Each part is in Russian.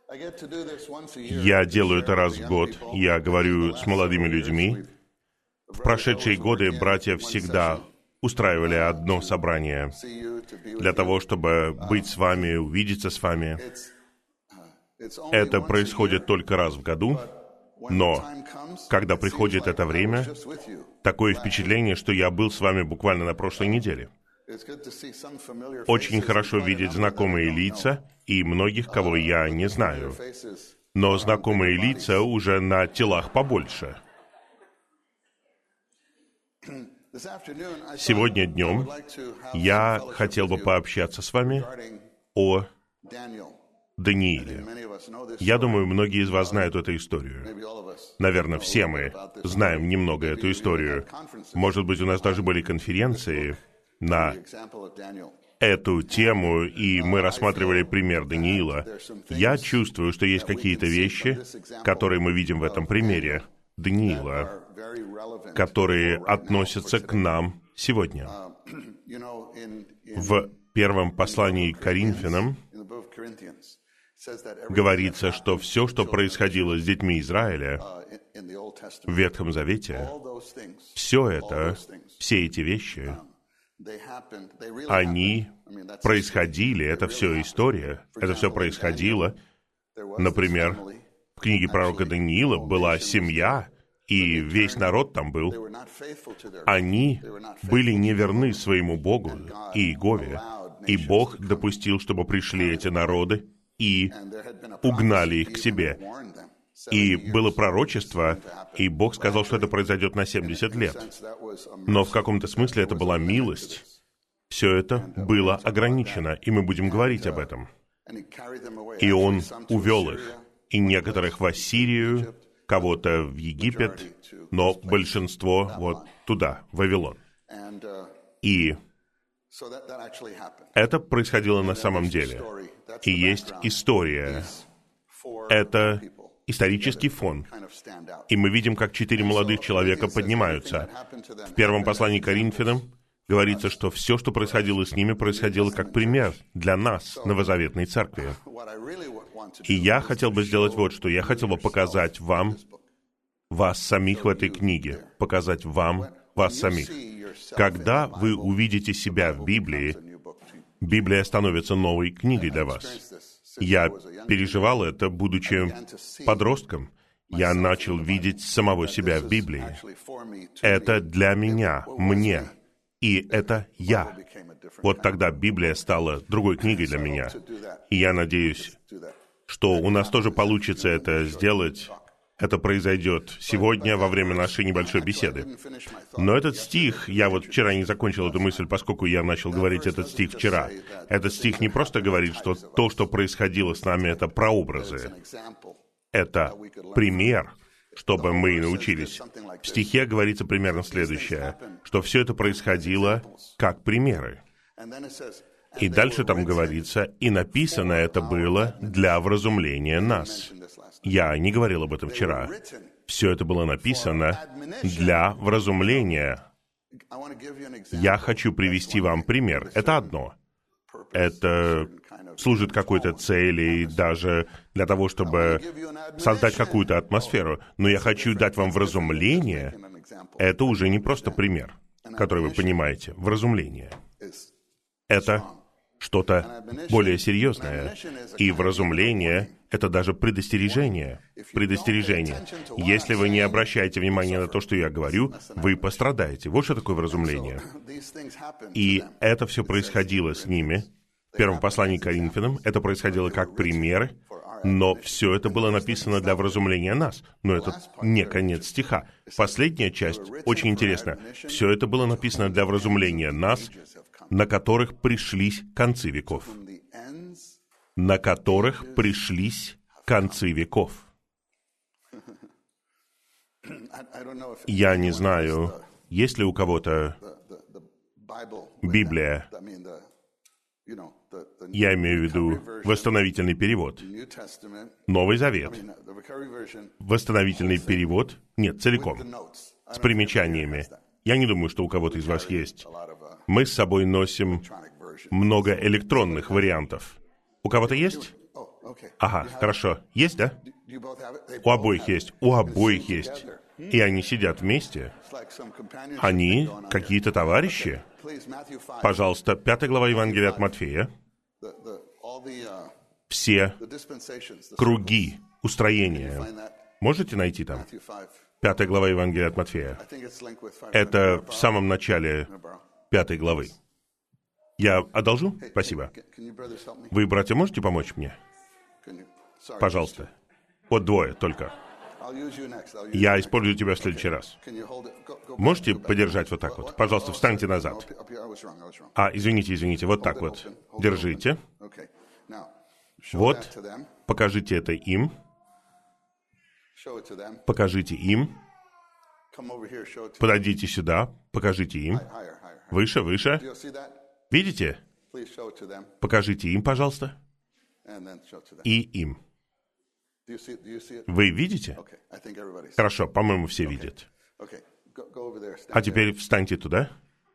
Я делаю это раз в год. Я говорю с молодыми людьми. В прошедшие годы братья всегда устраивали одно собрание для того, чтобы быть с вами, увидеться с вами. Это происходит только раз в году, но когда приходит это время, такое впечатление, что я был с вами буквально на прошлой неделе. Очень хорошо видеть знакомые лица и многих, кого я не знаю. Но знакомые лица уже на телах побольше. Сегодня днем я хотел бы пообщаться с вами о Данииле. Я думаю, многие из вас знают эту историю. Наверное, все мы знаем немного эту историю. Может быть, у нас даже были конференции на эту тему, и мы рассматривали пример Даниила. Я чувствую, что есть какие-то вещи, которые мы видим в этом примере Даниила, которые относятся к нам сегодня. В первом послании к Коринфянам говорится, что все, что происходило с детьми Израиля в Ветхом Завете, все это, все эти вещи, они происходили, это все история, это все происходило. Например, в книге пророка Даниила была семья, и весь народ там был. Они были неверны своему Богу и Иегове, и Бог допустил, чтобы пришли эти народы и угнали их к себе. И было пророчество, и Бог сказал, что это произойдет на 70 лет. Но в каком-то смысле это была милость. Все это было ограничено, и мы будем говорить об этом. И Он увел их, и некоторых в Ассирию, кого-то в Египет, но большинство вот туда, в Вавилон. И это происходило на самом деле. И есть история. Это исторический фон. И мы видим, как 4 молодых человека поднимаются. В первом послании к Коринфянам говорится, что все, что происходило с ними, происходило как пример для нас, Новозаветной Церкви. И я хотел бы сделать вот что. Я хотел бы показать вам, вас самих в этой книге. Показать вам, вас самих. Когда вы увидите себя в Библии, Библия становится новой книгой для вас. Я переживал это, будучи подростком. Я начал видеть самого себя в Библии. Это для меня, мне. И это я. Вот тогда Библия стала другой книгой для меня. И я надеюсь, что у нас тоже получится это сделать. Это произойдет сегодня во время нашей небольшой беседы. Но этот стих, я вот вчера не закончил эту мысль, поскольку я начал говорить этот стих вчера. Этот стих не просто говорит, что то, что происходило с нами, это прообразы. Это пример, чтобы мы научились. В стихе говорится примерно следующее, что все это происходило как примеры. И дальше там говорится, и написано это было для вразумления нас. Я не говорил об этом вчера. Все это было написано для вразумления. Я хочу привести вам пример. Это одно. Это служит какой-то цели, даже для того, чтобы создать какую-то атмосферу. Но я хочу дать вам вразумление. Это уже не просто пример, который вы понимаете. Вразумление. Это что-то более серьезное. И вразумление — это даже предостережение. Предостережение. Если вы не обращаете внимания на то, что я говорю, вы пострадаете. Вот что такое вразумление. И это все происходило с ними. В первом послании к Коринфянам это происходило как примеры, но все это было написано для вразумления нас. Но это не конец стиха. Последняя часть очень интересна. Все это было написано для вразумления нас, на которых пришлись концы веков. На которых пришлись концы веков. Я не знаю, есть ли у кого-то Библия, я имею в виду восстановительный перевод. Новый Завет. Восстановительный перевод, нет, целиком, с примечаниями. Я не думаю, что у кого-то из вас есть. Мы с собой носим много электронных вариантов. У кого-то есть? Ага, хорошо. Есть, да? У обоих есть. У обоих есть. И они сидят вместе. Они какие-то товарищи. Пожалуйста, 5 глава Евангелия от Матфея. Все круги устроения. Можете найти там? 5 глава Евангелия от Матфея. Это в самом начале 5 главы. Я одолжу? Спасибо. Вы, братья, можете помочь мне? Пожалуйста. Вот двое только. Я использую тебя в следующий раз. Можете подержать вот так вот? Пожалуйста, встаньте назад. Извините, вот так вот. Держите. Вот. Покажите это им. Покажите им. Подойдите сюда. Покажите им. Выше, выше. Видите? Покажите им, пожалуйста. И им. Вы видите? Хорошо, по-моему, все видят. А теперь встаньте туда.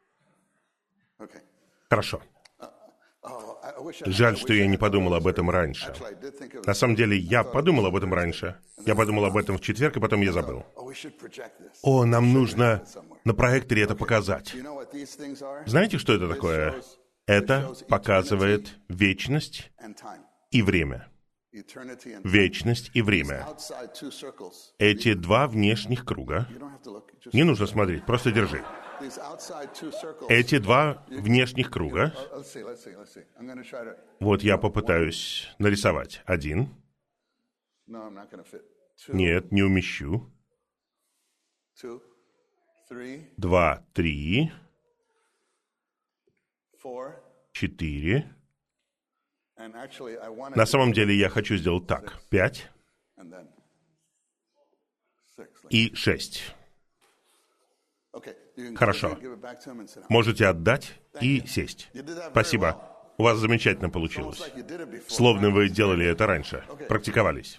Хорошо. Жаль, что я не подумал об этом раньше. На самом деле, я подумал об этом раньше. Я подумал об этом в четверг, и потом я забыл. Нам нужно на проекторе это показать. Знаете, что это такое? Это показывает вечность и время. Вечность и время. Эти два внешних круга. Не нужно смотреть, просто держи. Эти два внешних круга. Вот я попытаюсь нарисовать. Один. Нет, не умещу. 2, 3. 4. На самом деле я хочу сделать так. 5 и 6. Хорошо. Можете отдать и сесть. Спасибо. У вас замечательно получилось. Словно вы делали это раньше. Практиковались.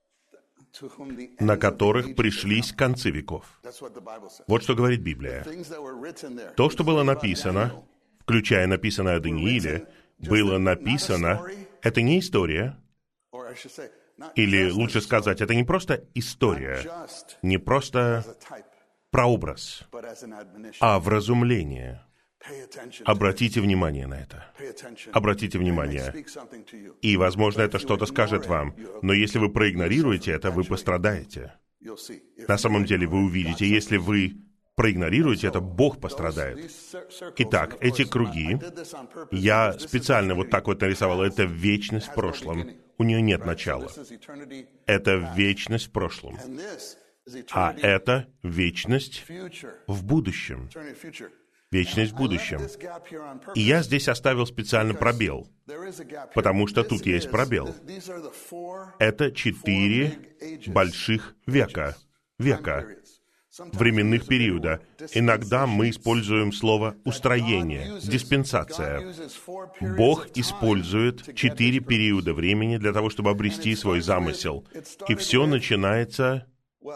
На которых пришлись концы веков. Вот что говорит Библия. То, что было написано, включая написанное о Данииле, было написано, это не история, или лучше сказать, это не просто история, не просто прообраз, а вразумление. Обратите внимание на это. Обратите внимание. И, возможно, это что-то скажет вам, но если вы проигнорируете это, вы пострадаете. На самом деле вы увидите, если вы проигнорируете это, Бог пострадает. Итак, эти круги, я специально вот так вот нарисовал, это вечность в прошлом. У нее нет начала. Это вечность в прошлом. А это вечность в будущем. Вечность в будущем. И я здесь оставил специально пробел, потому что тут есть пробел. Это 4 больших века. Временных периода. Иногда мы используем слово «устроение», «диспенсация». Бог использует 4 периода времени для того, чтобы обрести свой замысел. И все начинается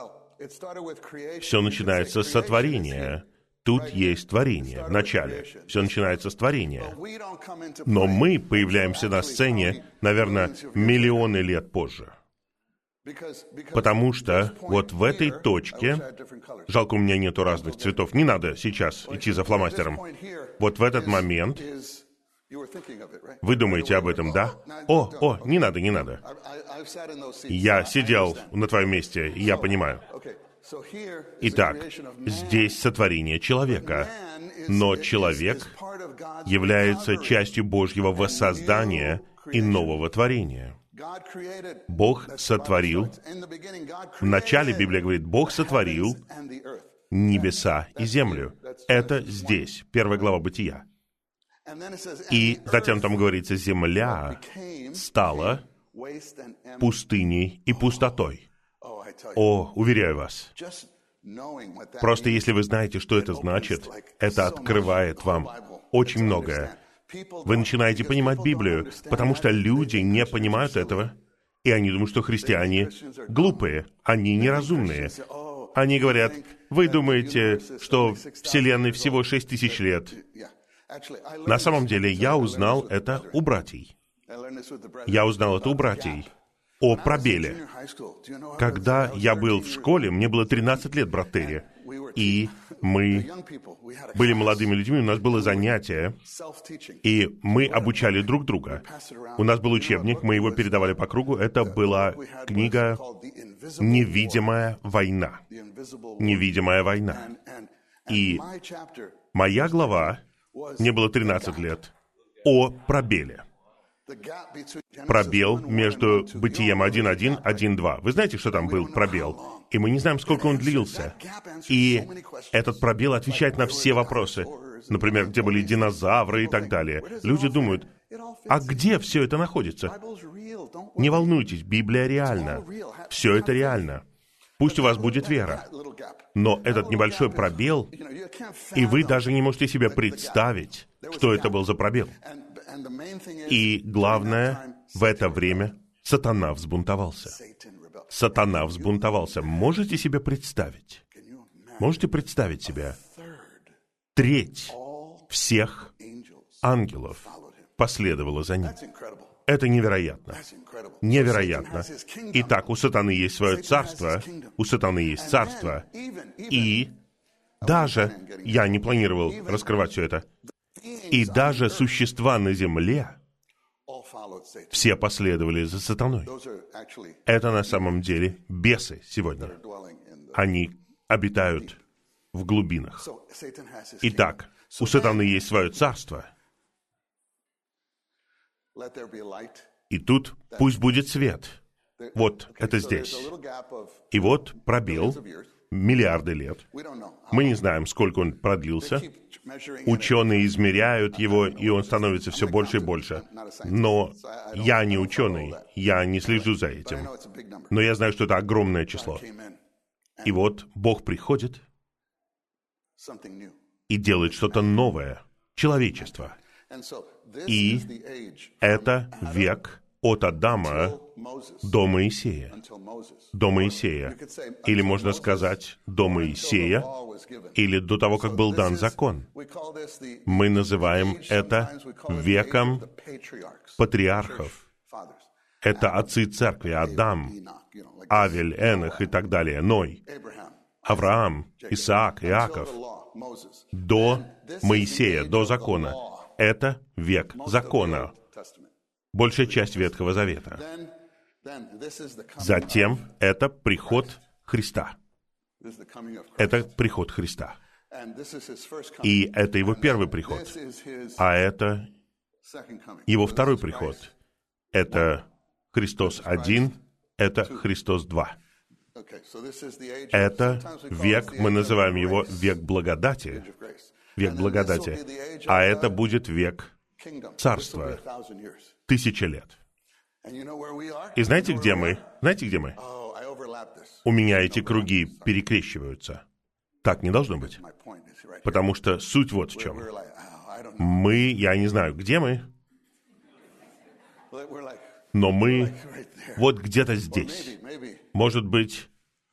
с сотворения. Тут есть творение в начале. Все начинается с творения. Но мы появляемся на сцене, наверное, миллионы лет позже. Потому что вот в этой точке, жалко, у меня нету разных цветов, не надо сейчас идти за фломастером. Вот в этот момент, вы думаете об этом, да? Не надо. Я сидел на твоем месте, и я понимаю. Итак, здесь сотворение человека, но человек является частью Божьего воссоздания и нового творения. Бог сотворил, в начале Библия говорит, Бог сотворил небеса и землю. Это здесь, 1 глава Бытия. И затем там говорится, земля стала пустыней и пустотой. Уверяю вас, просто если вы знаете, что это значит, это открывает вам очень многое. Вы начинаете понимать Библию, потому что люди не понимают этого, и они думают, что христиане глупые, они неразумные. Они говорят, вы думаете, что Вселенной всего 6000 лет. На самом деле, я узнал это у братьев. Я узнал это у братьев. О пробеле. Когда я был в школе, мне было 13 лет, брат Терри, и мы были молодыми людьми, у нас было занятие, и мы обучали друг друга. У нас был учебник, мы его передавали по кругу. Это была книга «Невидимая война». «Невидимая война». И моя глава, мне было 13 лет, о пробеле. Пробел между Бытием 1.1, 1.2. Вы знаете, что там был пробел? И мы не знаем, сколько он длился. И этот пробел отвечает на все вопросы. Например, где были динозавры и так далее. Люди думают, а где все это находится? Не волнуйтесь, Библия реальна. Все это реально. Пусть у вас будет вера. Но этот небольшой пробел, и вы даже не можете себе представить, что это был за пробел. И главное, в это время сатана взбунтовался. Сатана взбунтовался. Можете себе представить? Можете представить себе? Треть всех ангелов последовала за ним. Это невероятно. Невероятно. Итак, у сатаны есть свое царство. У сатаны есть царство. И даже, я не планировал раскрывать все это, и даже существа на земле, все последовали за сатаной. Это на самом деле бесы сегодня. Они обитают в глубинах. Итак, у сатаны есть свое царство. И тут пусть будет свет. Вот, это здесь. И вот пробел, миллиарды лет. Мы не знаем, сколько он продлился. Ученые измеряют его, и он становится все больше и больше. Но я не ученый, я не слежу за этим. Но я знаю, что это огромное число. И вот Бог приходит и делает что-то новое. Человечество. И это век от Адама до Моисея. До Моисея. Или можно сказать, до Моисея, или до того, как был дан закон. Мы называем это веком патриархов. Это отцы церкви: Адам, Авель, Энох и так далее, Ной, Авраам, Исаак, Иаков. До Моисея, до закона. Это век закона. Большая часть Ветхого Завета. Затем это приход Христа. Это приход Христа. И это его первый приход. А это его второй приход. Это Христос 1, это Христос 2. Это век, мы называем его век благодати. Век благодати. А это будет век царства. 1000 лет. И знаете, где мы? Знаете, где мы? У меня эти круги перекрещиваются. Так не должно быть. Потому что суть вот в чем. Мы, я не знаю, где мы, но мы вот где-то здесь. Может быть,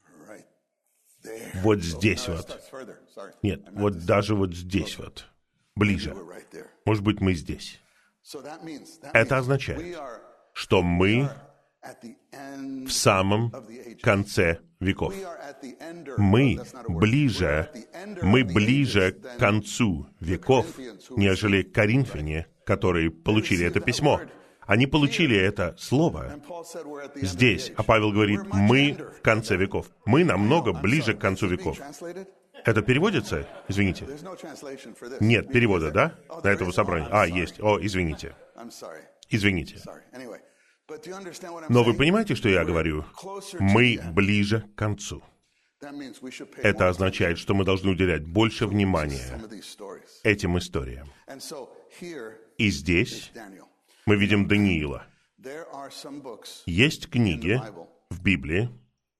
вот здесь вот. Нет, вот даже вот здесь вот. Ближе. Может быть, мы здесь. Это означает, что мы в самом конце веков. Мы ближе к концу веков, нежели коринфяне, которые получили это письмо. Они получили это слово здесь, а Павел говорит, мы в конце веков. Мы намного ближе к концу веков. Это переводится? Извините. Нет перевода, да? На этого собрания. Есть. Извините. Извините. Но вы понимаете, что я говорю? Мы ближе к концу. Это означает, что мы должны уделять больше внимания этим историям. И здесь мы видим Даниила. Есть книги в Библии,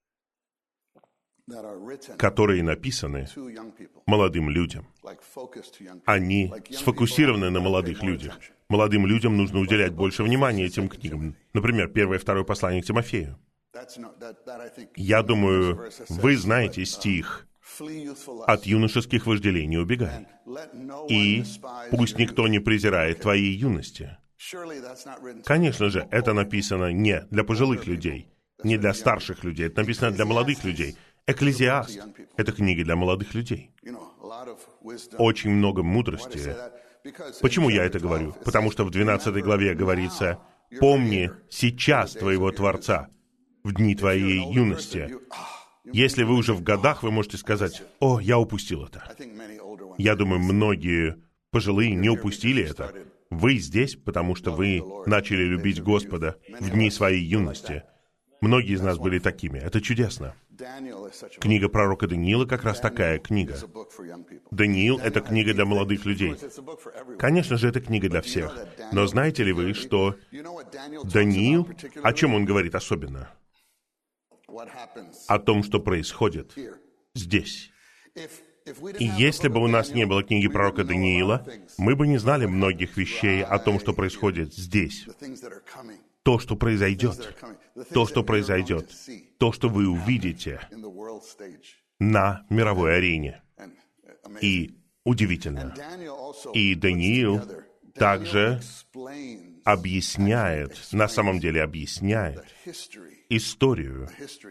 которые написаны молодым людям. Они сфокусированы на молодых людях. Молодым людям нужно уделять больше внимания этим книгам. Например, 1 и 2 послание к Тимофею. Я думаю, вы знаете стих «От юношеских вожделений убегай». И пусть никто не презирает твоей юности. Конечно же, это написано не для пожилых людей, не для старших людей. Это написано для молодых людей. Экклезиаст — это книга для молодых людей. Очень много мудрости. Почему я это говорю? Потому что в 12 главе говорится: «Помни сейчас твоего Творца в дни твоей юности». Если вы уже в годах, вы можете сказать: «О, я упустил это». Я думаю, многие пожилые не упустили это. Вы здесь, потому что вы начали любить Господа в дни своей юности. Многие из нас были такими. Это чудесно. Книга пророка Даниила как раз такая книга. Даниил — это книга для молодых людей. Конечно же, это книга для всех. Но знаете ли вы, что Даниил, о чем он говорит особенно? О том, что происходит здесь. И если бы у нас не было книги пророка Даниила, мы бы не знали многих вещей о том, что происходит здесь. То, что произойдет. То, что произойдет. То, что вы увидите на мировой арене. И удивительно. И Даниил также объясняет, на самом деле объясняет историю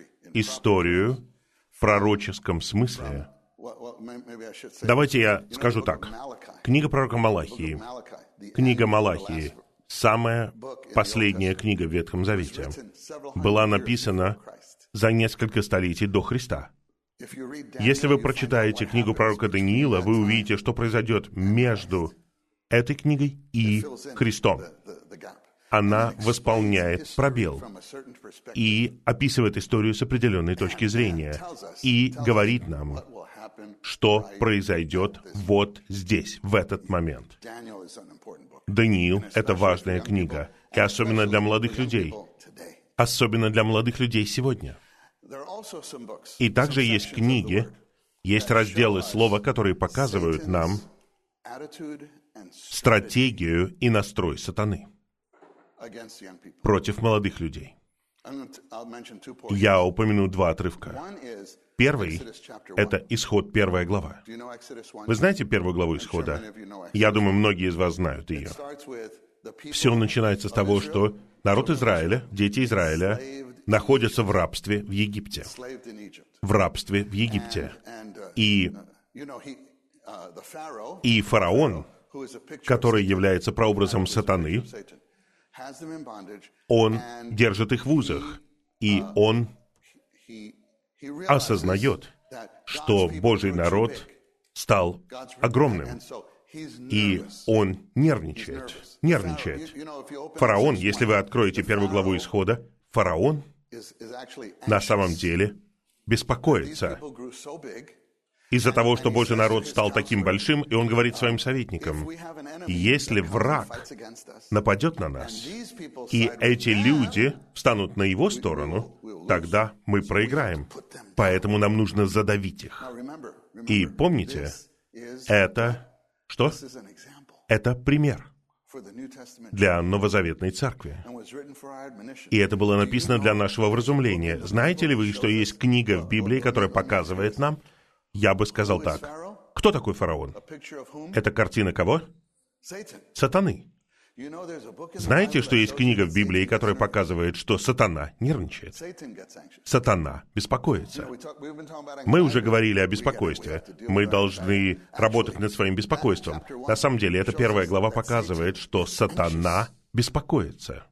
в пророческом смысле. Давайте я скажу так. Книга пророка Малахии. Книга Малахии, самая последняя книга в Ветхом Завете, была написана за несколько столетий до Христа. Если вы прочитаете книгу пророка Даниила, вы увидите, что произойдет между этой книгой и Христом. Она восполняет пробел и описывает историю с определенной точки зрения и говорит нам, что произойдет вот здесь, в этот момент. Даниил — это важная книга, и особенно для молодых людей. Особенно для молодых людей сегодня. И также есть книги, есть разделы слова, которые показывают нам стратегию и настрой сатаны против молодых людей. Я упомяну два отрывка. Первый — это Исход, 1 глава. Вы знаете первую главу Исхода? Я думаю, многие из вас знают ее. Все начинается с того, что народ Израиля, дети Израиля, находятся в рабстве в Египте. В рабстве в Египте. И фараон, который является прообразом сатаны, он держит их в узах, и он осознает, что Божий народ стал огромным, и он нервничает. Фараон, если вы откроете 1 главу Исхода, фараон на самом деле беспокоится из-за того, что Божий народ стал таким большим, и он говорит своим советникам: если враг нападет на нас, и эти люди встанут на его сторону, тогда мы проиграем. Поэтому нам нужно задавить их. И помните, это что? Это пример для новозаветной церкви. И это было написано для нашего вразумления. Знаете ли вы, что есть книга в Библии, которая показывает нам, я бы сказал так: кто такой фараон? Это картина кого? Сатаны. Знаете, что есть книга в Библии, которая показывает, что сатана нервничает? Сатана беспокоится. Мы уже говорили о беспокойстве. Мы должны работать над своим беспокойством. На самом деле, эта 1 глава показывает, что сатана беспокоится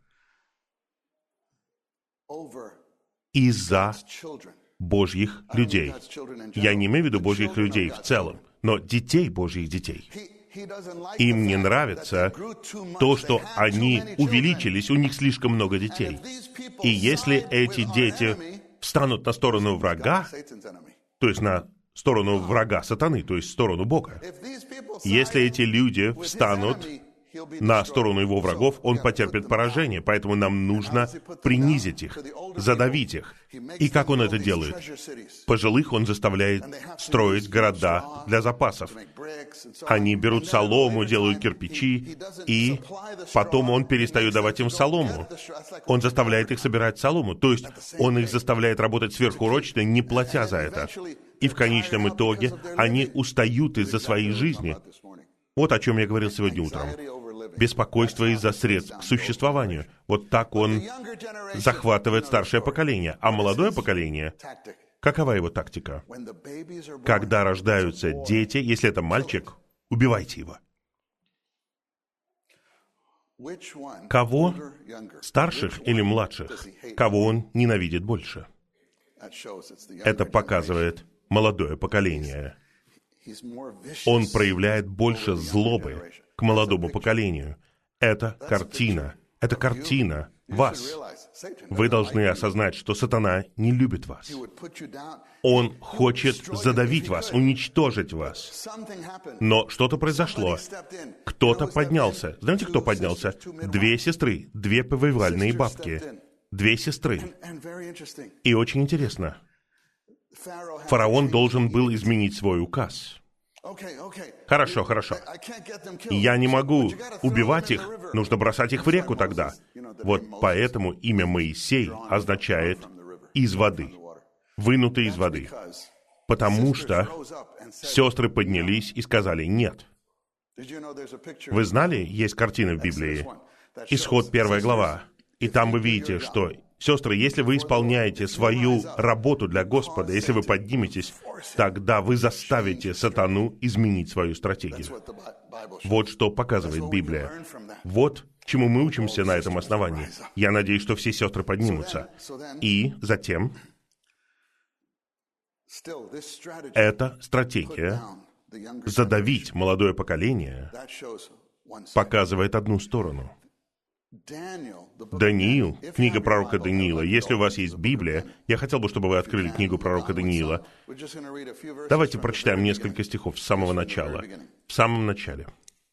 из-за Божьих людей. Я не имею в виду Божьих людей в целом, но детей Божьих детей. Им не нравится то, что они увеличились, у них слишком много детей. И если эти дети встанут на сторону врага, то есть на сторону врага сатаны, то есть в сторону Бога, если эти люди встанут на сторону его врагов, он потерпит поражение. Поэтому нам нужно принизить их, задавить их. И как он это делает? Пожилых он заставляет строить города для запасов. Они берут солому, делают кирпичи, и потом он перестает давать им солому. Он заставляет их собирать солому. То есть он их заставляет работать сверхурочно, не платя за это. И в конечном итоге они устают из-за своей жизни. Вот о чем я говорил сегодня утром. беспокойство из-за средств к существованию. Вот так он захватывает старшее поколение. А молодое поколение, какова его тактика? Когда рождаются дети, если это мальчик, убивайте его. Кого, старших или младших, кого он ненавидит больше? Это показывает молодое поколение. Он проявляет больше злобы к молодому поколению. Это картина вас. Вы должны осознать, что сатана не любит вас. Он хочет задавить вас, уничтожить вас. Но что-то произошло. Кто-то поднялся. Знаете, кто поднялся? 2 сестры, 2 повивальные бабки. 2 сестры. И очень интересно. Фараон должен был изменить свой указ. Хорошо. Я не могу убивать их, нужно бросать их в реку тогда. Вот поэтому имя Моисей означает «из воды», «вынутый из воды». Потому что сестры поднялись и сказали «нет». Вы знали, есть картина в Библии? Исход 1 глава. И там вы видите, что, сестры, если вы исполняете свою работу для Господа, если вы подниметесь, тогда вы заставите сатану изменить свою стратегию. Вот что показывает Библия. Вот чему мы учимся на этом основании. Я надеюсь, что все сестры поднимутся. И затем эта стратегия задавить молодое поколение показывает одну сторону. Даниил, книга пророка Даниила. Если у вас есть Библия, я хотел бы, чтобы вы открыли книгу пророка Даниила. Давайте прочитаем несколько стихов с самого начала. В самом начале.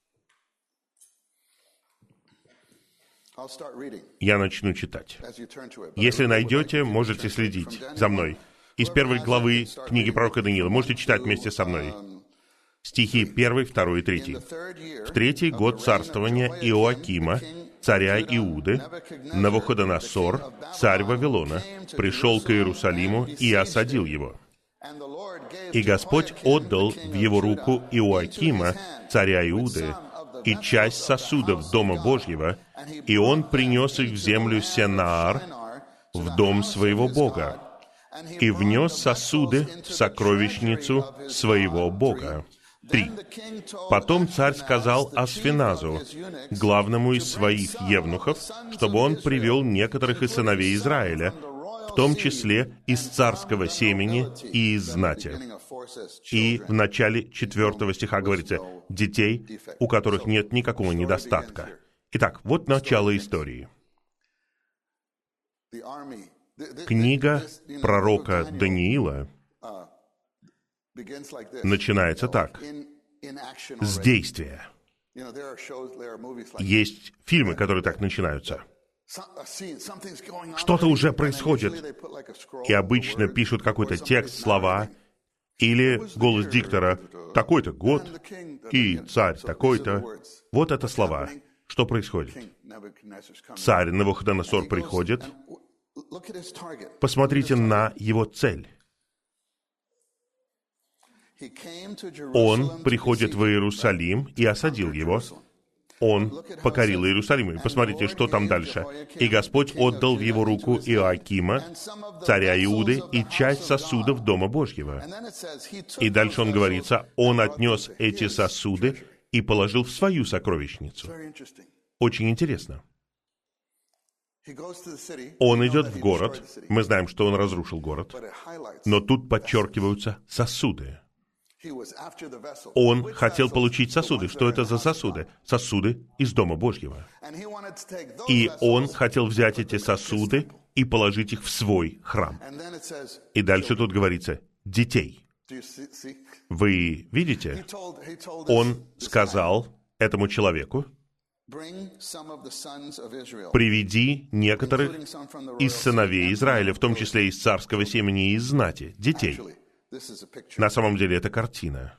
Я начну читать. Если найдете, можете следить за мной. Из 1 главы книги пророка Даниила. Можете читать вместе со мной. Стихи 1, 2 и 3. «В 3-й год царствования Иоакима, царя Иуды, Навуходоносор, царь Вавилона, пришел к Иерусалиму и осадил его. И Господь отдал в его руку Иоакима, царя Иуды, и часть сосудов Дома Божьего, и он принес их в землю Сенаар, в дом своего Бога, и внес сосуды в сокровищницу своего Бога». 3. Потом царь сказал Асфеназу, главному из своих евнухов, чтобы он привел некоторых из сыновей Израиля, в том числе из царского семени и из знати. И в начале 4 стиха говорится, детей, у которых нет никакого недостатка. Итак, вот начало истории. Книга пророка Даниила начинается так, с действия. Есть фильмы, которые так начинаются. Что-то уже происходит. И обычно пишут какой-то текст, слова, или голос диктора, такой-то год, и царь такой-то. Вот это слова. Что происходит? Царь Навуходоносор приходит. Посмотрите на его цель. Он приходит в Иерусалим и осадил его. Он покорил Иерусалим. И посмотрите, что там дальше. «И Господь отдал в его руку Иоакима, царя Иуды, и часть сосудов Дома Божьего». И дальше он говорится, он отнес эти сосуды и положил в свою сокровищницу. Очень интересно. Он идет в город. Мы знаем, что он разрушил город. Но тут подчеркиваются сосуды. Он хотел получить сосуды. Что это за сосуды? Сосуды из Дома Божьего. И он хотел взять эти сосуды и положить их в свой храм. И дальше тут говорится «детей». Вы видите? Он сказал этому человеку, «Приведи некоторых из сыновей Израиля, в том числе из царского семени и из знати, детей». На самом деле это картина.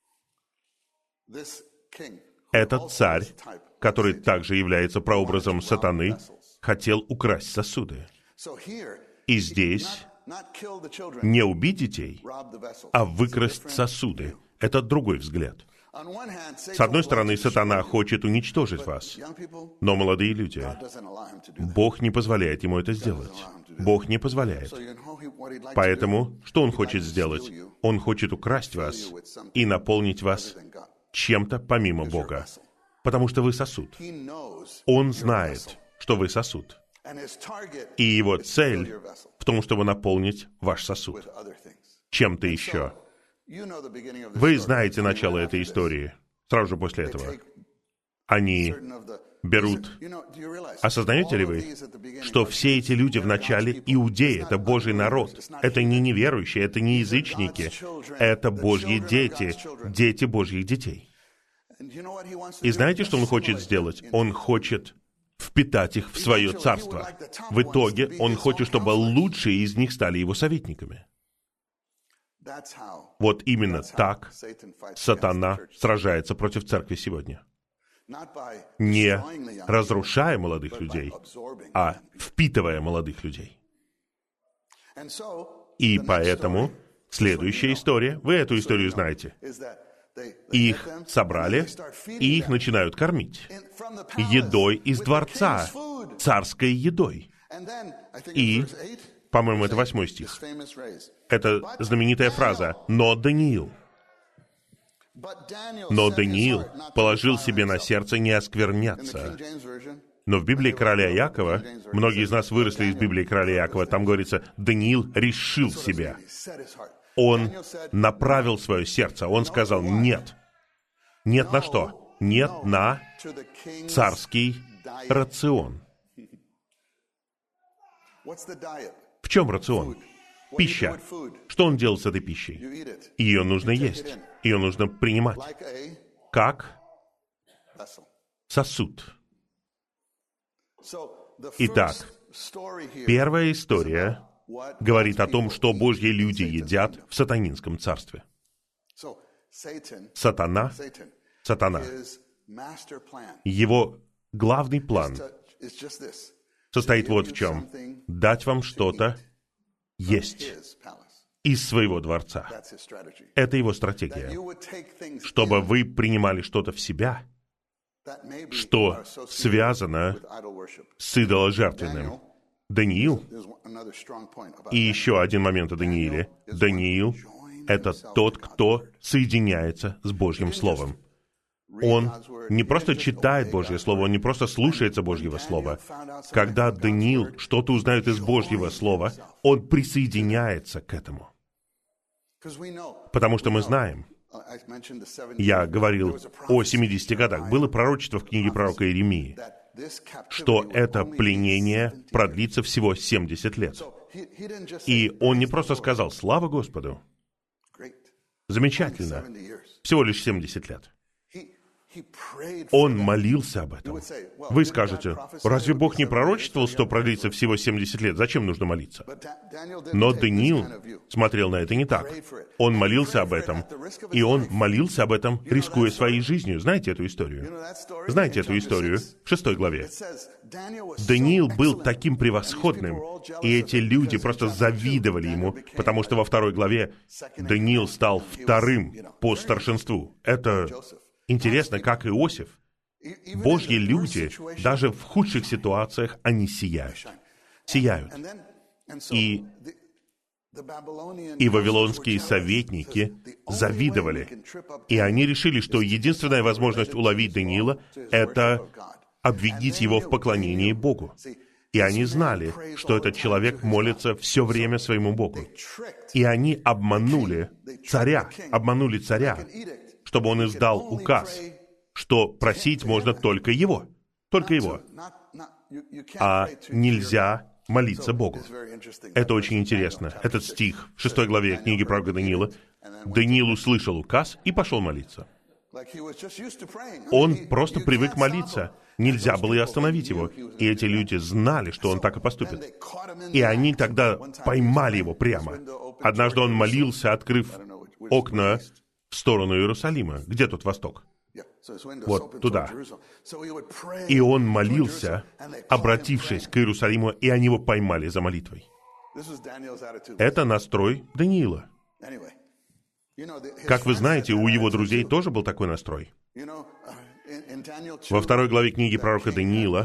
Этот царь, который также является прообразом сатаны, хотел украсть сосуды. И здесь не убить детей, а выкрасть сосуды. Это другой взгляд. С одной стороны, сатана хочет уничтожить вас, но, молодые люди, Бог не позволяет ему это сделать. Бог не позволяет. Поэтому, что он хочет сделать? Он хочет украсть вас и наполнить вас чем-то помимо Бога, потому что вы сосуд. Он знает, что вы сосуд. И его цель в том, чтобы наполнить ваш сосуд чем-то еще. Вы знаете начало этой истории. Сразу же после этого они берут... Осознаете ли вы, что все эти люди в начале иудеи, это Божий народ, это не неверующие, это не язычники, это Божьи дети, дети Божьих детей. И знаете, что он хочет сделать? Он хочет впитать их в свое царство. В итоге он хочет, чтобы лучшие из них стали его советниками. Вот именно так сатана сражается против церкви сегодня. Не разрушая молодых людей, а впитывая молодых людей. И поэтому следующая история, вы эту историю знаете. Их собрали, и их начинают кормить едой из дворца, царской едой. И, по-моему, это 8 стих. Это знаменитая фраза «Но Даниил». Но Даниил положил себе на сердце не оскверняться. Но в Библии короля Иакова, многие из нас выросли из Библии короля Иакова, там говорится, Даниил решил себя. Он направил свое сердце. Он сказал «нет». Нет на что? Нет на царский рацион. В чем рацион? Пища. Что он делает с этой пищей? Ее нужно есть. Ее нужно принимать. Как сосуд. Итак, первая история говорит о том, что Божьи люди едят в сатанинском царстве. Сатана, его главный план состоит вот в чем. Дать вам что-то есть из своего дворца. Это его стратегия. Чтобы вы принимали что-то в себя, что связано с идоложертвенным. Даниил, и еще один момент о Данииле. Даниил — это тот, кто соединяется с Божьим Словом. Он не просто читает Божье Слово, он не просто слушается Божьего Слова. Когда Даниил что-то узнает из Божьего Слова, он присоединяется к этому. Потому что мы знаем, я говорил о 70 годах, было пророчество в книге пророка Иеремии, что это пленение продлится всего 70 лет. И он не просто сказал «Слава Господу!» Замечательно. Всего лишь 70 лет. Он молился об этом. Вы скажете, разве Бог не пророчествовал, что продлится всего 70 лет? Зачем нужно молиться? Но Даниил смотрел на это не так. Он молился об этом. И он молился об этом, рискуя своей жизнью. Знаете эту историю? Знаете эту историю? В 6 главе. Даниил был таким превосходным, и эти люди просто завидовали ему, потому что во 2 главе Даниил стал вторым по старшинству. Это... Интересно, как Иосиф, Божьи люди, даже в худших ситуациях, они сияют. Сияют. И вавилонские советники завидовали. И они решили, что единственная возможность уловить Даниила — это обвинить его в поклонении Богу. И они знали, что этот человек молится все время своему Богу. И они обманули царя, чтобы он издал указ, что просить можно только его. Только его. А нельзя молиться Богу. Это очень интересно. Этот стих в 6 главе книги пророка Даниила. Даниил услышал указ и пошел молиться. Он просто привык молиться. Нельзя было и остановить его. И эти люди знали, что он так и поступит. И они тогда поймали его прямо. Однажды он молился, открыв окна в сторону Иерусалима. Где тут восток? Вот туда. И он молился, обратившись к Иерусалиму, и они его поймали за молитвой. Это настрой Даниила. Как вы знаете, у его друзей тоже был такой настрой. Во 2 главе книги пророка Даниила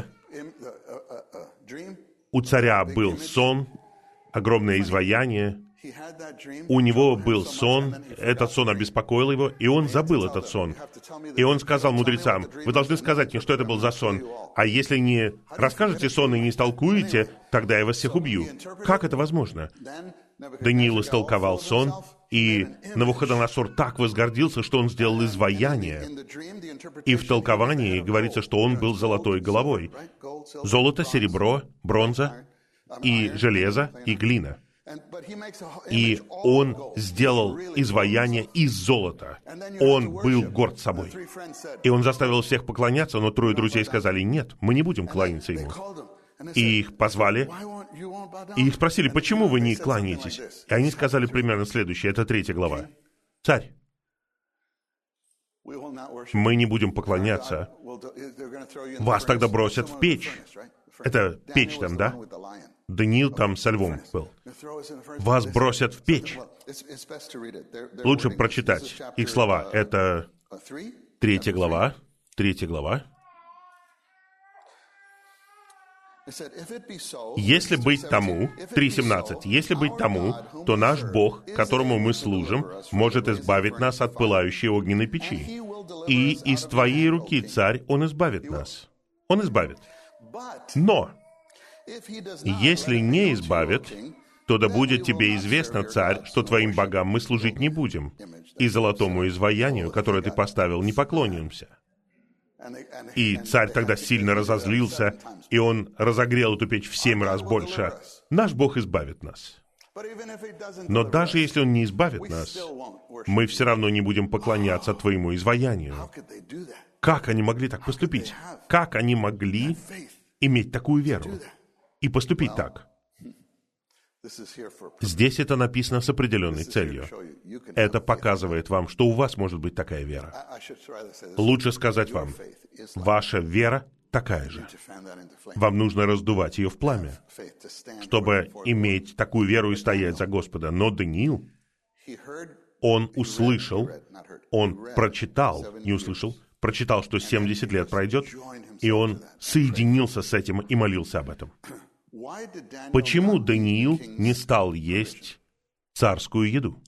у царя был сон, огромное изваяние. У него был сон, этот сон обеспокоил его, и он забыл этот сон. И он сказал мудрецам: вы должны сказать мне, что это был за сон. А если не расскажете сон и не истолкуете, тогда я вас всех убью. Как это возможно? Даниил истолковал сон, и Навуходоносор так возгордился, что он сделал изваяние. И в толковании говорится, что он был золотой головой. Золото, серебро, бронза, и железо, и глина. И он сделал изваяние из золота. Он был горд собой. И он заставил всех поклоняться, но 3 друзей сказали: нет, мы не будем кланяться ему. И их позвали, и их спросили: почему вы не кланяетесь? И они сказали примерно следующее, это 3 глава. Царь, мы не будем поклоняться, вас тогда бросят в печь. Это печь там, да? Даниил там со львом был. Вас бросят в печь. Лучше прочитать их слова. Это 3 глава. 3 глава. Если быть тому, 3:17, если быть тому, то наш Бог, которому мы служим, может избавить нас от пылающей огненной печи. И из твоей руки, царь, Он избавит нас. Он избавит. Но если не избавит, то да будет тебе известно, царь, что твоим богам мы служить не будем, и золотому изваянию, которое ты поставил, не поклонимся. И царь тогда сильно разозлился, и он разогрел эту печь в 7 раз больше. Наш Бог избавит нас. Но даже если Он не избавит нас, мы все равно не будем поклоняться твоему изваянию. Как они могли так поступить? Как они могли иметь такую веру и поступить так? Здесь это написано с определенной целью. Это показывает вам, что у вас может быть такая вера. Лучше сказать вам: ваша вера такая же. Вам нужно раздувать ее в пламя, чтобы иметь такую веру и стоять за Господа. Но Даниил, он услышал, он прочитал, не услышал, прочитал, что 70 лет пройдет, и он соединился с этим и молился об этом. Почему Даниил не стал есть царскую еду?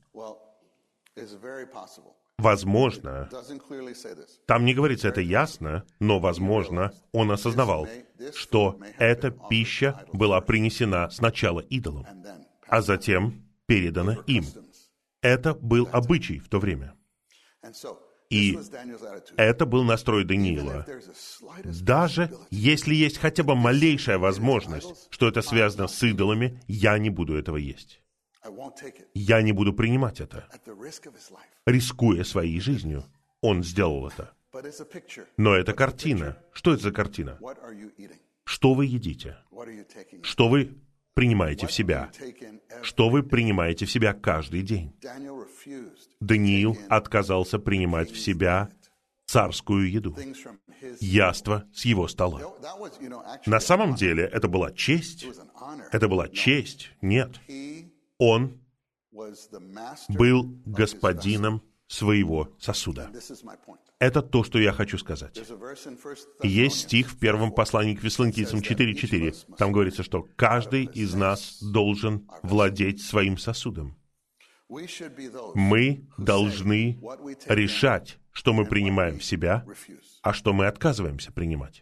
Возможно, там не говорится это ясно, но, возможно, он осознавал, что эта пища была принесена сначала идолам, а затем передана им. Это был обычай в то время. И это был настрой Даниила. Даже если есть хотя бы малейшая возможность, что это связано с идолами, я не буду этого есть. Я не буду принимать это. Рискуя своей жизнью, он сделал это. Но это картина. Что это за картина? Что вы едите? Что вы принимаете в себя? Что вы принимаете в себя каждый день? Даниил отказался принимать в себя царскую еду, яство с его стола. На самом деле это была честь. Это была честь. Нет. Он был господином своего сосуда. Это то, что я хочу сказать. Есть стих в 1 послании к Фессалоникийцам 4:4. Там говорится, что каждый из нас должен владеть своим сосудом. Мы должны решать, что мы принимаем в себя, а что мы отказываемся принимать.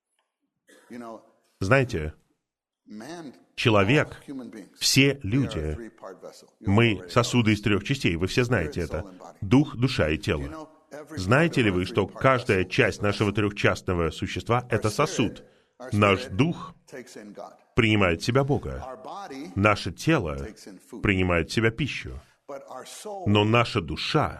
Знаете, человек, все люди, мы сосуды из 3 частей, вы все знаете это. Дух, душа и тело. Знаете ли вы, что каждая часть нашего трехчастного существа — это сосуд? Наш дух принимает в себя Бога. Наше тело принимает в себя пищу. Но наша душа...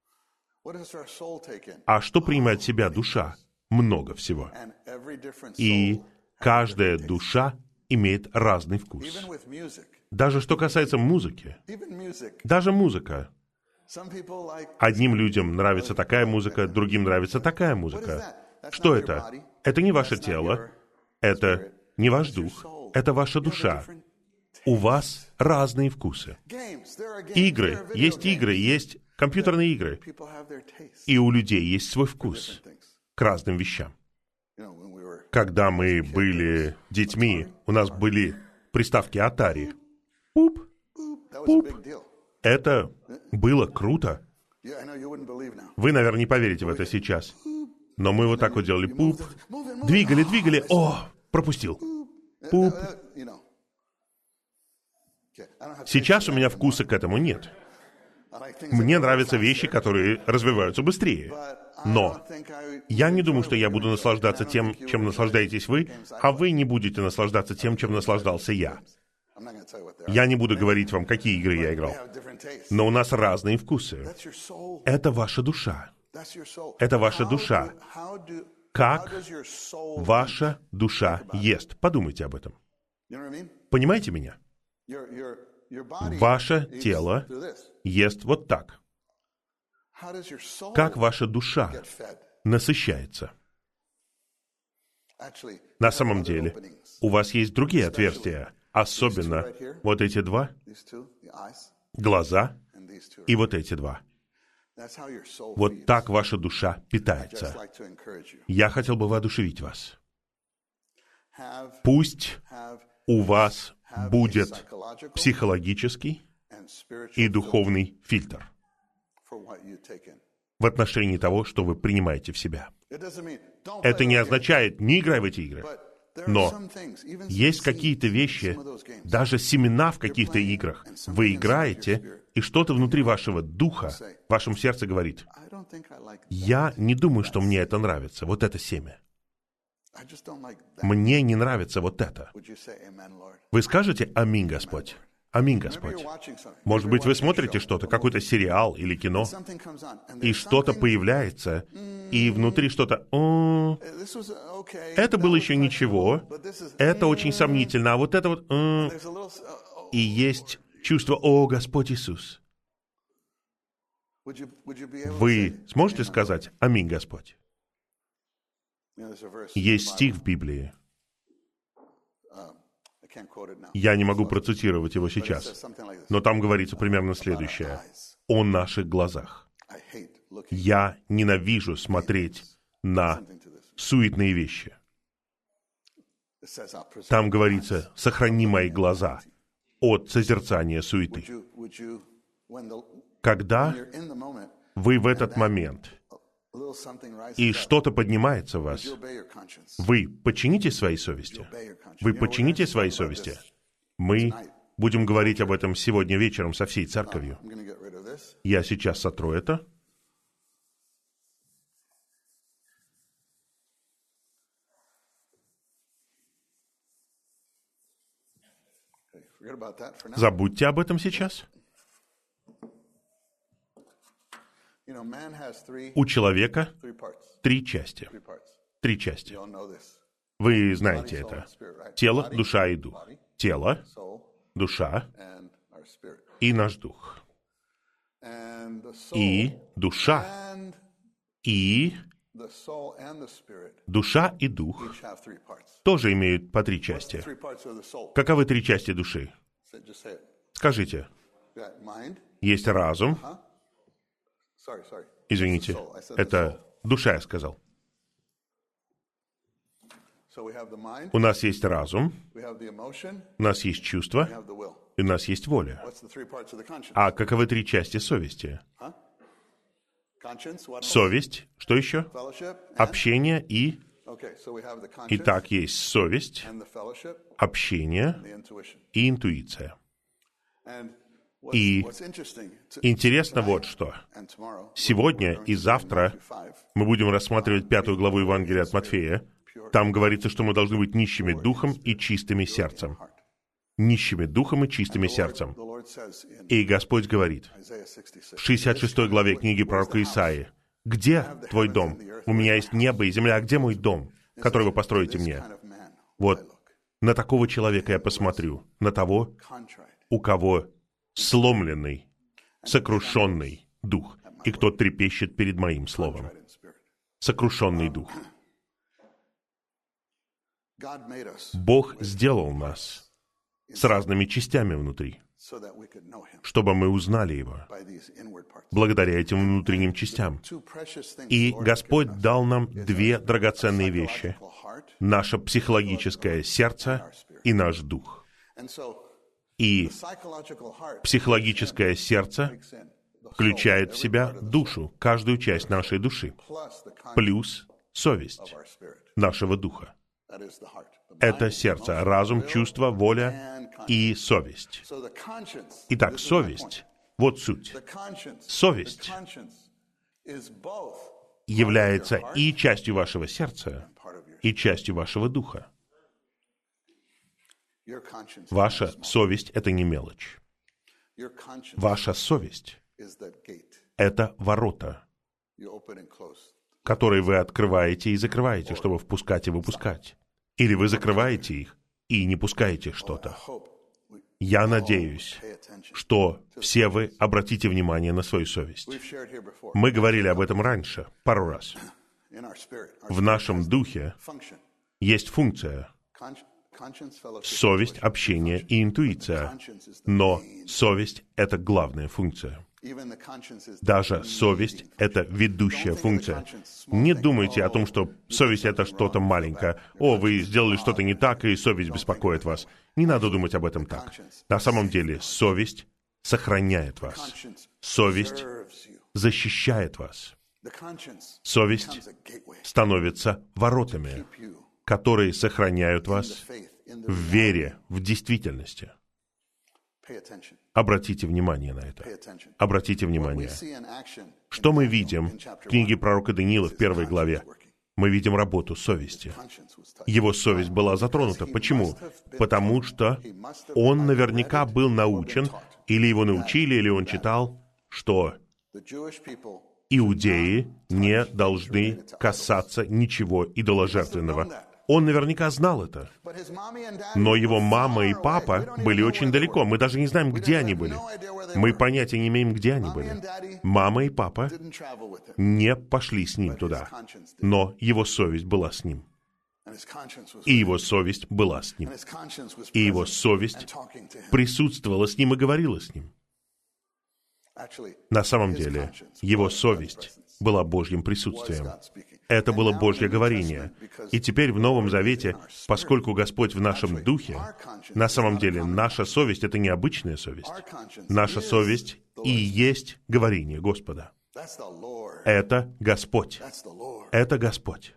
А что принимает в себя душа? Много всего. И каждая душа имеет разный вкус. Даже что касается музыки. Даже музыка. Одним людям нравится такая музыка, другим нравится такая музыка. Что это? Это не ваше тело, это не ваш дух, это ваша душа. У вас разные вкусы. Игры, есть компьютерные игры. И у людей есть свой вкус к разным вещам. Когда мы были детьми, у нас были приставки Atari. Пуп, пуп. Это было круто. Вы, наверное, не поверите в это сейчас. Но мы вот так вот делали. Пуп. Двигали. О, пропустил. Пуп. Сейчас у меня вкуса к этому нет. Мне нравятся вещи, которые развиваются быстрее. Но я не думаю, что я буду наслаждаться тем, чем наслаждаетесь вы, а вы не будете наслаждаться тем, чем наслаждался я. Я не буду говорить вам, какие игры я играл. Но у нас разные вкусы. Это ваша душа. Это ваша душа. Как ваша душа ест? Подумайте об этом. Понимаете меня? Ваше тело ест вот так. Как ваша душа насыщается? На самом деле, у вас есть другие отверстия, особенно вот эти два, глаза и вот эти два. Вот так ваша душа питается. Я хотел бы воодушевить вас. Пусть у вас будет психологический и духовный фильтр в отношении того, что вы принимаете в себя. Это не означает, не играй в эти игры. Но есть какие-то вещи, даже семена в каких-то играх. Вы играете, и что-то внутри вашего духа, в вашем сердце говорит: «Я не думаю, что мне это нравится, вот это семя. Мне не нравится вот это». Вы скажете: «Аминь, Господь». Аминь, Господь. Может быть, вы смотрите что-то, какой-то сериал или кино, и что-то появляется, и внутри что-то: «О, это было еще ничего, это очень сомнительно, а вот это вот...» И есть чувство: «О, Господь Иисус». Вы сможете сказать: «Аминь, Господь»? Есть стих в Библии. Я не могу процитировать его сейчас, но там говорится примерно следующее: «О наших глазах». Я ненавижу смотреть на суетные вещи. Там говорится: «Сохрани мои глаза от созерцания суеты». Когда вы в этот момент, и что-то поднимается в вас, вы подчините своей совести. Вы подчините своей совести. Мы будем говорить об этом сегодня вечером со всей церковью. Я сейчас сотру это. Забудьте об этом сейчас. У человека 3 части. 3 части. Вы знаете это. Тело, душа и дух. Тело, душа и наш дух. И душа, и душа и дух тоже имеют по 3 части. Каковы 3 части души? Скажите. Есть разум. Извините, это душа, я сказал. У нас есть разум, у нас есть чувство, и у нас есть воля. А каковы 3 части совести? Совесть, что еще? Общение и... Итак, есть совесть, общение и интуиция. И интересно вот что. Сегодня и завтра мы будем рассматривать 5 главу Евангелия от Матфея. Там говорится, что мы должны быть нищими духом и чистыми сердцем. Нищими духом и чистыми сердцем. И Господь говорит в 66 главе книги пророка Исаии: «Где твой дом? У меня есть небо и земля, а где мой дом, который вы построите мне?» Вот на такого человека я посмотрю, на того, у кого сломленный, сокрушенный дух, и кто трепещет перед моим словом. Сокрушенный дух. Бог сделал нас с разными частями внутри. чтобы мы узнали Его благодаря этим внутренним частям. И Господь дал нам две драгоценные вещи: наше психологическое сердце и наш дух. И психологическое сердце включает в себя душу, каждую часть нашей души, плюс совесть нашего духа. Это сердце, разум, чувство, воля и совесть. Итак, совесть, вот суть. Совесть является и частью вашего сердца, и частью вашего духа. Ваша совесть — это не мелочь. Ваша совесть — это ворота, которые вы открываете и закрываете, чтобы впускать и выпускать. Или вы закрываете их и не пускаете что-то. Я надеюсь, что все вы обратите внимание на свою совесть. Мы говорили об этом раньше, пару раз. В нашем духе есть функция — совесть, общение и интуиция. Но совесть — это главная функция. Даже совесть — это ведущая функция. Не думайте о том, что совесть — это что-то маленькое. О, вы сделали что-то не так, и совесть беспокоит вас. Не надо думать об этом так. На самом деле, совесть сохраняет вас. Совесть защищает вас. Совесть становится воротами, которые сохраняют вас в вере, в действительности. Обратите внимание на это. Обратите внимание. Что мы видим в книге пророка Даниила в 1 главе? Мы видим работу совести. Его совесть была затронута. Почему? Потому что он наверняка был научен, или его научили, или он читал, что иудеи не должны касаться ничего идоложертвенного. Он наверняка знал это. Но его мама и папа были очень далеко. Мы даже не знаем, где они были. Мы понятия не имеем, где они были. Мама и папа не пошли с ним туда. Но его совесть была с ним. И его совесть была с ним. И его совесть присутствовала с ним и говорила с ним. На самом деле, его совесть была Божьим присутствием. Это было Божье говорение. И теперь в Новом Завете, поскольку Господь в нашем духе, на самом деле наша совесть — это не обычная совесть. Наша совесть и есть говорение Господа. Это Господь. Это Господь.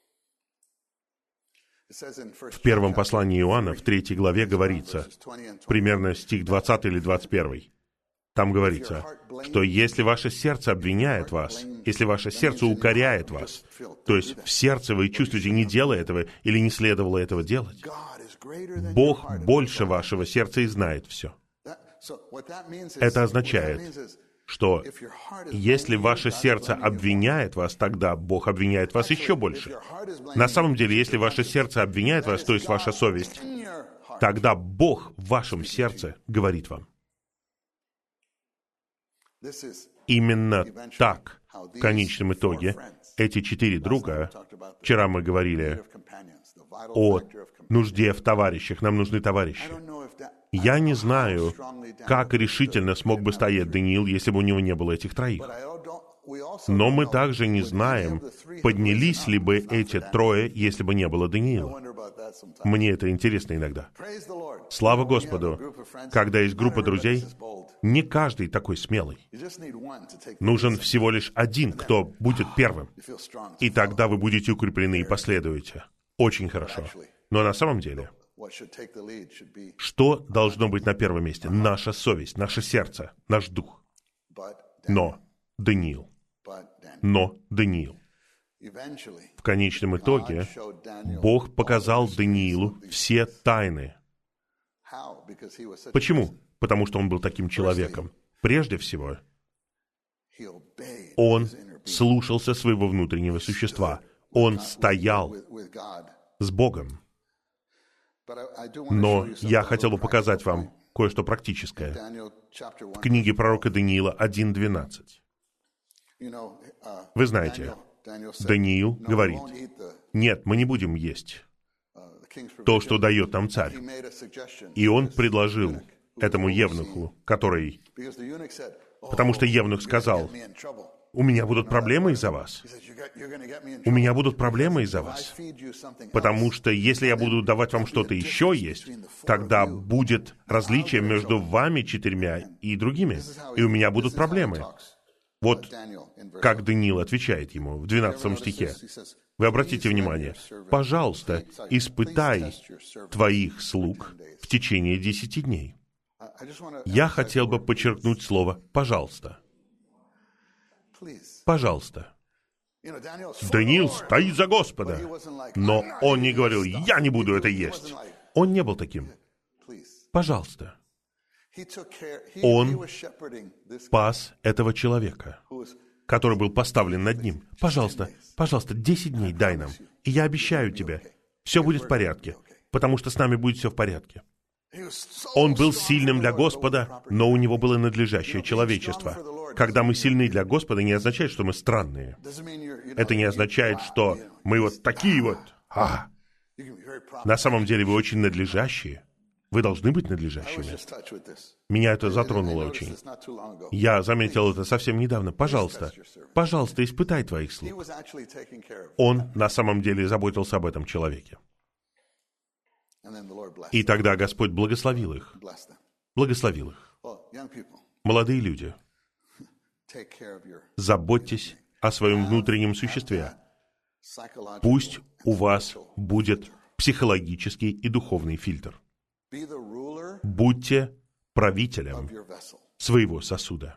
В первом послании Иоанна, в 3 главе, говорится, примерно стих 20 или 21. Там говорится, что если ваше сердце обвиняет вас, если ваше сердце укоряет вас, то есть в сердце вы чувствуете, не делая этого или не следовало этого делать, Бог больше вашего сердца и знает все. Это означает, что если ваше сердце обвиняет вас, тогда Бог обвиняет вас еще больше. На самом деле, если ваше сердце обвиняет вас, то есть ваша совесть, тогда Бог в вашем сердце говорит вам. Именно так, в конечном итоге, эти 4 друга, вчера мы говорили о нужде в товарищах, нам нужны товарищи. Я не знаю, как решительно смог бы стоять Даниил, если бы у него не было этих 3. Но мы также не знаем, поднялись ли бы эти 3, если бы не было Даниила. Мне это интересно иногда. Слава Господу, когда есть группа друзей, не каждый такой смелый. Нужен всего лишь один, кто будет первым. И тогда вы будете укреплены и последуете. Очень хорошо. Но на самом деле, что должно быть на первом месте? Наша совесть, наше сердце, наш дух. Но Даниил. В конечном итоге, Бог показал Даниилу все тайны. Почему? Потому что он был таким человеком. Прежде всего, он слушался своего внутреннего существа. Он стоял с Богом. Но я хотел бы показать вам кое-что практическое. В книге пророка Даниила 1:12. Вы знаете, Даниил говорит, «Нет, мы не будем есть то, что дает нам царь». И он предложил этому евнуху, потому что евнух сказал: «У меня будут проблемы из-за вас. У меня будут проблемы из-за вас. Потому что если я буду давать вам что-то еще есть, тогда будет различие между вами 4 и другими, и у меня будут проблемы». Вот как Даниил отвечает ему в 12 стихе. Вы обратите внимание: «Пожалуйста, испытай твоих слуг в течение 10 дней». Я хотел бы подчеркнуть слово «пожалуйста». Пожалуйста. Даниил стоит за Господа, но он не говорил: «Я не буду это есть». Он не был таким. Пожалуйста. Он пас этого человека, который был поставлен над ним. «Пожалуйста, пожалуйста, 10 дней дай нам, и я обещаю тебе, все будет в порядке, потому что с нами будет все в порядке». Он был сильным для Господа, но у него было надлежащее человечество. Когда мы сильны для Господа, не означает, что мы странные. Это не означает, что мы вот такие вот. На самом деле вы очень надлежащие. Вы должны быть надлежащими. Меня это затронуло очень. Я заметил это совсем недавно. Пожалуйста, пожалуйста, испытай твоих слуг. Он на самом деле заботился об этом человеке. И тогда Господь благословил их. Благословил их. Молодые люди, заботьтесь о своем внутреннем существе. Пусть у вас будет психологический и духовный фильтр. Будьте правителем своего сосуда.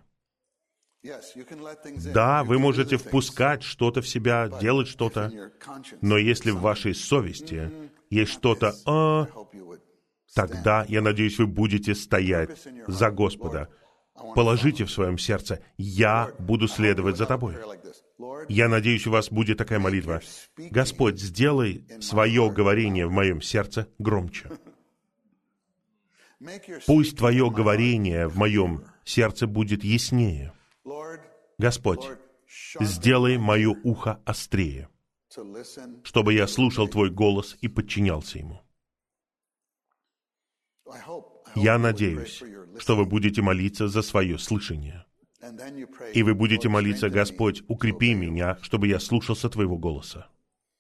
Да, вы можете впускать что-то в себя, делать что-то, но если в вашей совести есть что-то, тогда, я надеюсь, вы будете стоять за Господа. Положите в своем сердце: «Я буду следовать за тобой». Я надеюсь, у вас будет такая молитва: «Господь, сделай свое говорение в моем сердце громче. Пусть твое говорение в моем сердце будет яснее. Господь, сделай мое ухо острее, чтобы я слушал твой голос и подчинялся ему». Я надеюсь, что вы будете молиться за свое слышание. И вы будете молиться: «Господь, укрепи меня, чтобы я слушался твоего голоса».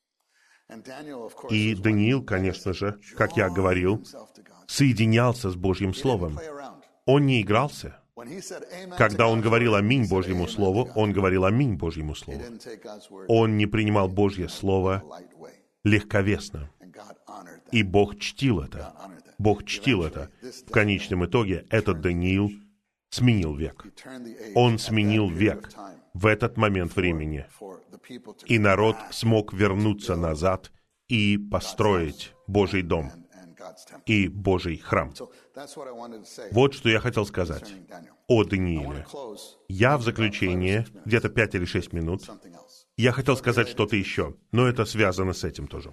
И Даниил, конечно же, как я говорил, соединялся с Божьим Словом. Он не игрался. Когда он говорил «Аминь» Божьему Слову, он говорил «Аминь» Божьему Слову. Он не принимал Божье Слово легковесно. И Бог чтил это. Бог чтил это. В конечном итоге этот Даниил сменил век. Он сменил век в этот момент времени. И народ смог вернуться назад и построить Божий дом и Божий храм. Вот что я хотел сказать о Данииле. Я в заключение, где-то 5 или 6 минут, я хотел сказать что-то еще, но это связано с этим тоже.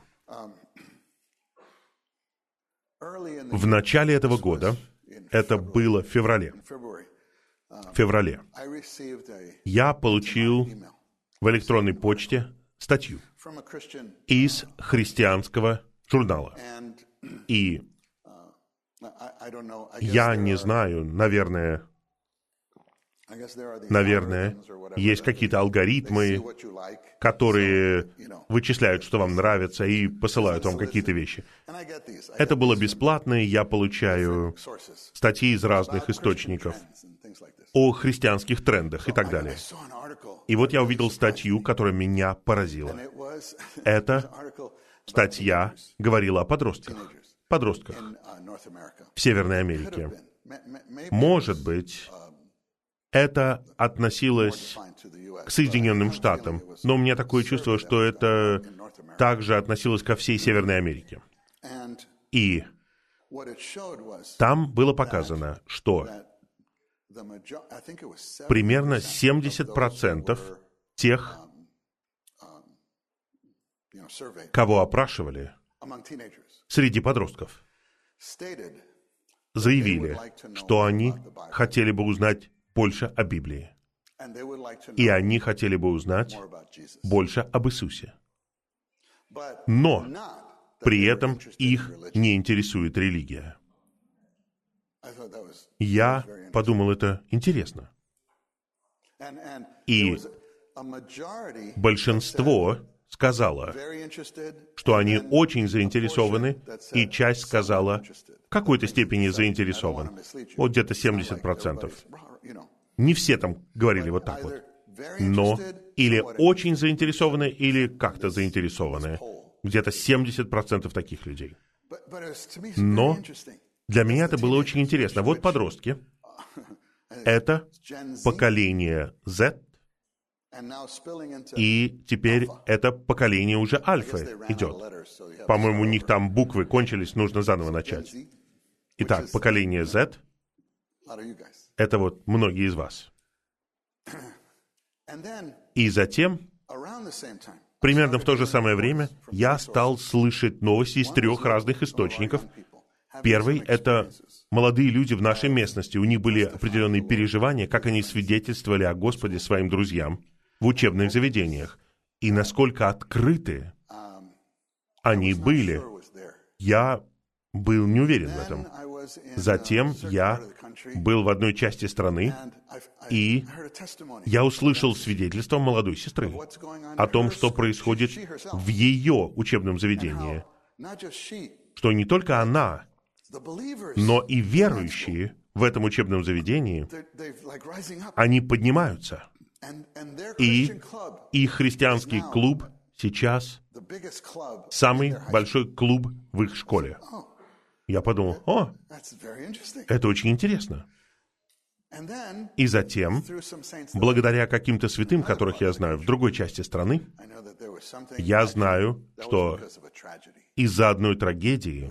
В начале этого года, это было в феврале, я получил в электронной почте статью из христианского журнала. И я не знаю, наверное, есть какие-то алгоритмы, которые вычисляют, что вам нравится, и посылают вам какие-то вещи. Это было бесплатно, и я получаю статьи из разных источников о христианских трендах и так далее. И вот я увидел статью, которая меня поразила. Эта статья говорила о подростках в Северной Америке. Может быть, это относилось к Соединенным Штатам, но у меня такое чувство, что это также относилось ко всей Северной Америке. И там было показано, что примерно 70% тех, кого опрашивали среди подростков, заявили, что они хотели бы узнать больше о Библии. И они хотели бы узнать больше об Иисусе. Но при этом их не интересует религия. Я подумал, это интересно. И большинство сказало, что они очень заинтересованы, и часть сказала, в какой-то степени заинтересован. Вот где-то 70%. Не все там говорили вот так вот. Но или очень заинтересованы, или как-то заинтересованы. Где-то 70% таких людей. Но для меня это было очень интересно. Вот подростки. Это поколение Z, и теперь это поколение уже альфа идет. По-моему, у них там буквы кончились, нужно заново начать. Итак, поколение Z — это вот многие из вас. И затем, примерно в то же самое время, я стал слышать новости из 3 разных источников. Первый — это молодые люди в нашей местности. У них были определенные переживания, как они свидетельствовали о Господе своим друзьям в учебных заведениях. И насколько открыты они были, я был не уверен в этом. Затем я был в одной части страны, и я услышал свидетельство молодой сестры о том, что происходит в ее учебном заведении. Что не только она, но и верующие в этом учебном заведении, они поднимаются. И их христианский клуб сейчас самый большой клуб в их школе. Я подумал, это очень интересно. И затем, благодаря каким-то святым, которых я знаю в другой части страны, я знаю, что из-за одной трагедии,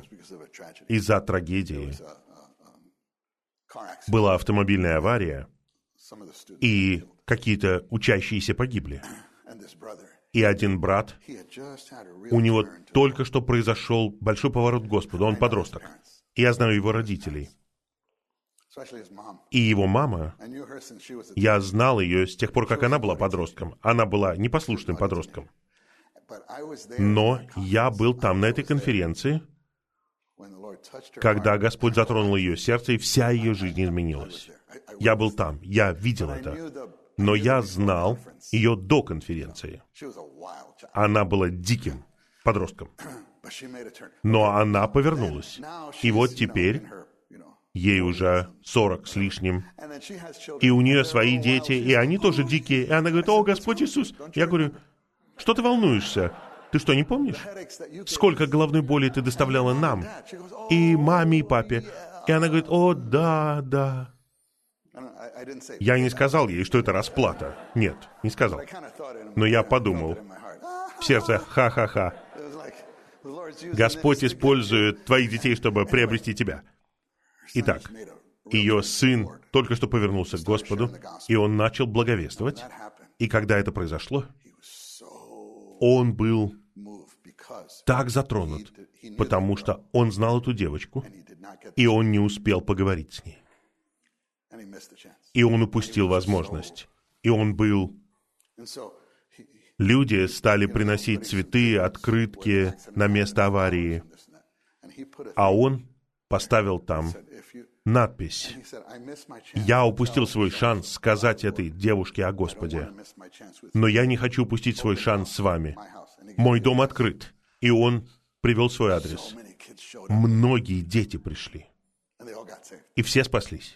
была автомобильная авария, и какие-то учащиеся погибли. И один брат, у него только что произошел большой поворот к Господу, он подросток. И я знаю его родителей. И его мама, я знал ее с тех пор, как она была подростком. Она была непослушным подростком. Но я был там, на этой конференции, когда Господь затронул ее сердце, и вся ее жизнь изменилась. Я был там, я видел это. Но я знал ее до конференции. Она была диким подростком. Но она повернулась. И вот теперь ей уже 40 с лишним. И у нее свои дети, и они тоже дикие. И она говорит, о, Господь Иисус. Я говорю, что ты волнуешься? Ты что, не помнишь? Сколько головной боли ты доставляла нам? И маме, и папе. И она говорит, о, да, да. Я не сказал ей, что это расплата. Нет, не сказал. Но я подумал в сердце, ха-ха-ха. Господь использует твоих детей, чтобы приобрести тебя. Итак, ее сын только что повернулся к Господу, и он начал благовествовать. И когда это произошло, он был так затронут, потому что он знал эту девочку, и он не успел поговорить с ней. И он упустил возможность. И он был... Люди стали приносить цветы, открытки на место аварии. А он поставил там надпись. «Я упустил свой шанс сказать этой девушке о Господе. Но я не хочу упустить свой шанс с вами. Мой дом открыт». И он привел свой адрес. Многие дети пришли. И все спаслись.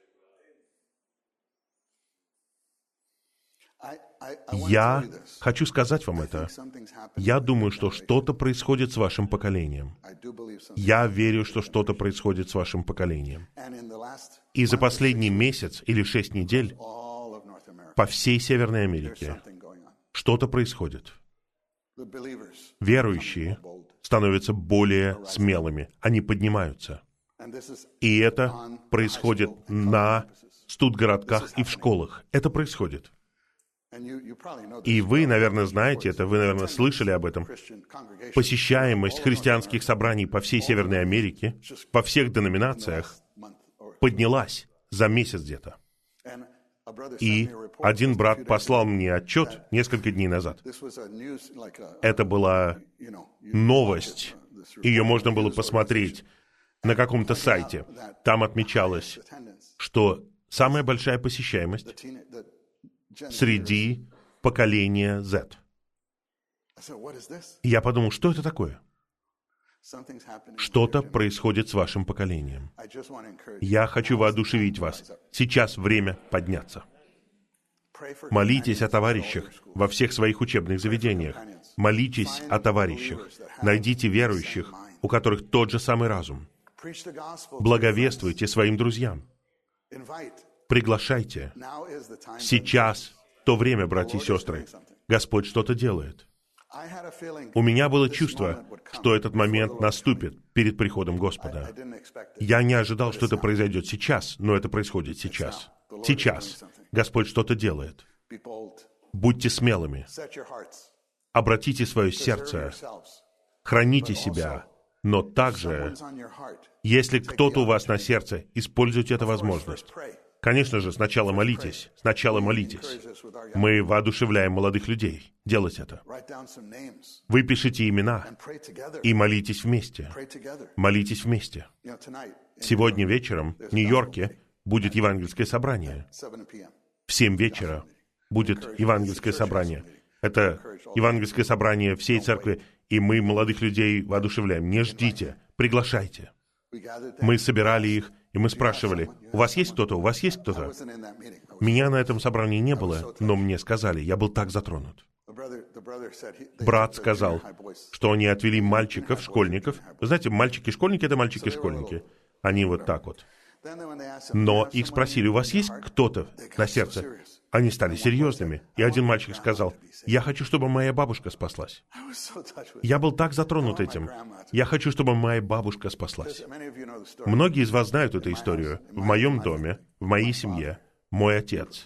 Я хочу сказать вам это. Я думаю, что что-то происходит с вашим поколением. Я верю, что что-то происходит с вашим поколением. И за последний месяц или 6 недель по всей Северной Америке что-то происходит. Верующие становятся более смелыми. Они поднимаются. И это происходит на студгородках и в школах. Это происходит. И вы, наверное, знаете это, вы, наверное, слышали об этом. Посещаемость христианских собраний по всей Северной Америке, по всех деноминациях, поднялась за месяц где-то. И один брат послал мне отчет несколько дней назад. Это была новость. Ее можно было посмотреть на каком-то сайте. Там отмечалось, что самая большая посещаемость среди поколения Z. И я подумал, что это такое? Что-то происходит с вашим поколением. Я хочу воодушевить вас. Сейчас время подняться. Молитесь о товарищах во всех своих учебных заведениях. Молитесь о товарищах. Найдите верующих, у которых тот же самый разум. Благовествуйте своим друзьям. Приглашайте. Сейчас то время, братья и сестры. Господь что-то делает. У меня было чувство, что этот момент наступит перед приходом Господа. Я не ожидал, что это произойдет сейчас, но это происходит сейчас. Сейчас Господь что-то делает. Будьте смелыми. Обратите свое сердце. Храните себя. Но также, если кто-то у вас на сердце, используйте эту возможность. Конечно же, сначала молитесь. Сначала молитесь. Мы воодушевляем молодых людей делать это. Выпишите имена и молитесь вместе. Молитесь вместе. Сегодня вечером в Нью-Йорке будет евангельское собрание. В 7 вечера будет евангельское собрание. Это евангельское собрание всей церкви, и мы молодых людей воодушевляем. Не ждите, приглашайте. Мы собирали их, и мы спрашивали, у вас есть кто-то, у вас есть кто-то? Меня на этом собрании не было, но мне сказали, я был так затронут. Брат сказал, что они отвели мальчиков, школьников. Вы знаете, мальчики-школьники — это мальчики-школьники. Они вот так вот. Но их спросили, у вас есть кто-то на сердце? Они стали серьезными. И один мальчик сказал, я хочу, чтобы моя бабушка спаслась. Я был так затронут этим. Я хочу, чтобы моя бабушка спаслась. Многие из вас знают эту историю. В моем доме, в моей семье, мой отец.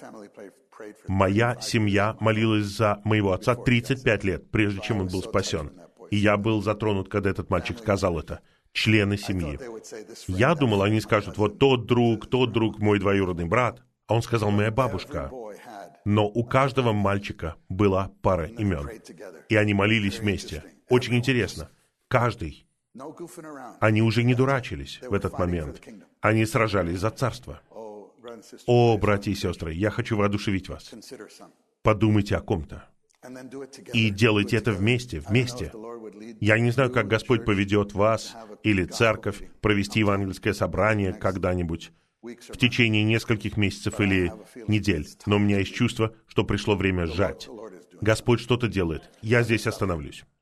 Моя семья молилась за моего отца 35 лет, прежде чем он был спасен. И я был затронут, когда этот мальчик сказал это. Члены семьи. Я думал, они скажут, вот тот друг, мой двоюродный брат. А он сказал, моя бабушка. Но у каждого мальчика была пара имен. И они молились вместе. Очень интересно. Каждый. Они уже не дурачились в этот момент. Они сражались за царство. О, братья и сестры, я хочу воодушевить вас. Подумайте о ком-то. И делайте это вместе. Я не знаю, как Господь поведет вас или церковь провести евангельское собрание когда-нибудь в течение нескольких месяцев или недель. Но у меня есть чувство, что пришло время сжать. Господь что-то делает. Я здесь остановлюсь.